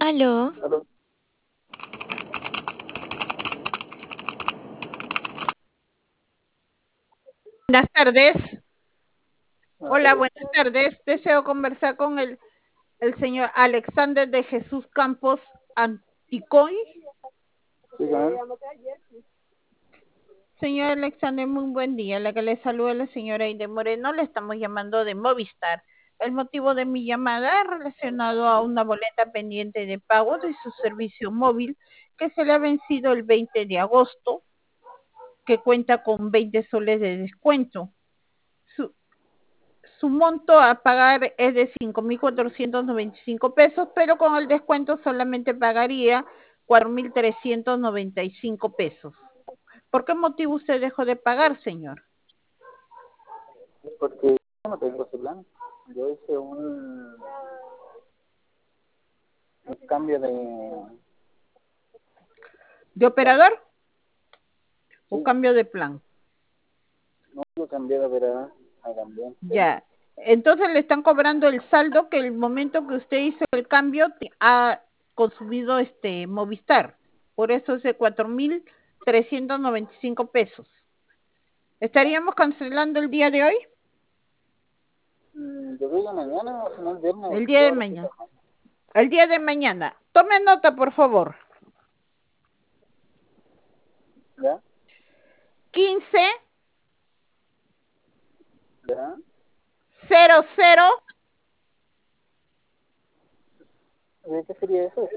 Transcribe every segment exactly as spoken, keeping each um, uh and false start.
Aló. Aló. Buenas tardes. Buenas Hola, tardes. buenas tardes. Deseo conversar con el, el señor Alexander de Jesús Campos Anticoy. Sí, con él. Señor Alexander, muy buen día. La que le saluda la señora Aide Moreno. Le estamos llamando de Movistar. El motivo de mi llamada es relacionado a una boleta pendiente de pago de su servicio móvil que se le ha vencido el veinte de agosto, que cuenta con veinte soles de descuento. Su, Su monto a pagar es de cinco mil cuatrocientos noventa y cinco pesos, pero con el descuento solamente pagaría cuatro mil trescientos noventa y cinco pesos. ¿Por qué motivo usted dejó de pagar, señor? Porque yo no tengo ese plan. Yo hice un, un cambio de, ¿De de plan. operador o Sí, cambio de plan? no lo cambié de verdad a cambiar. Ya. Entonces le están cobrando el saldo que el momento que usted hizo el cambio ha consumido este Movistar. Por eso es de cuatro mil trescientos noventa y cinco pesos. ¿Estaríamos cancelando el día de hoy? Mm, yo creo que mañana o si no el viernes El día yo de ahora estoy mañana. trabajando. El día de mañana. Tome nota, por favor. ¿Ya? quince ¿Ya? cero cero. ¿De qué sería eso?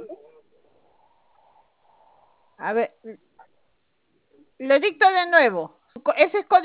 A ver, le dicto de nuevo. Ese es código